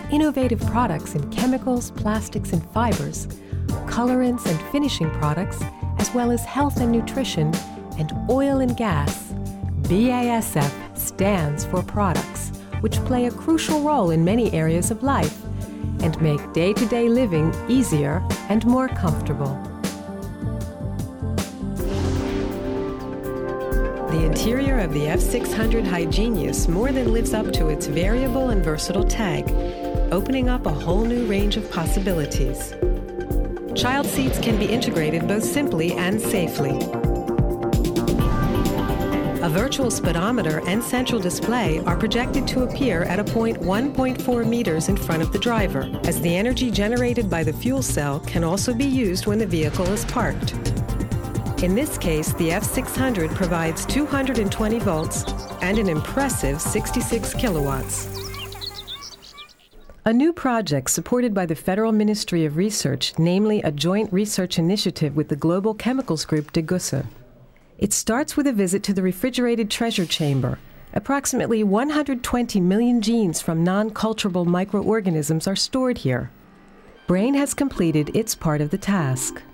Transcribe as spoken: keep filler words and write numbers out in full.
innovative products in chemicals, plastics, and fibers, colorants and finishing products, as well as health and nutrition, and oil and gas, B A S F stands for products, which play a crucial role in many areas of life and make day-to-day living easier and more comfortable. The interior of the F six hundred Hygienius more than lives up to its variable and versatile tag, opening up a whole new range of possibilities. Child seats can be integrated both simply and safely. A virtual speedometer and central display are projected to appear at a point one point four meters in front of the driver, as the energy generated by the fuel cell can also be used when the vehicle is parked. In this case, the F six hundred provides two hundred twenty volts and an impressive sixty-six kilowatts. A new project supported by the Federal Ministry of Research, namely a joint research initiative with the global chemicals group Degussa. It starts with a visit to the refrigerated treasure chamber. Approximately one hundred twenty million genes from non-culturable microorganisms are stored here. Brain has completed its part of the task.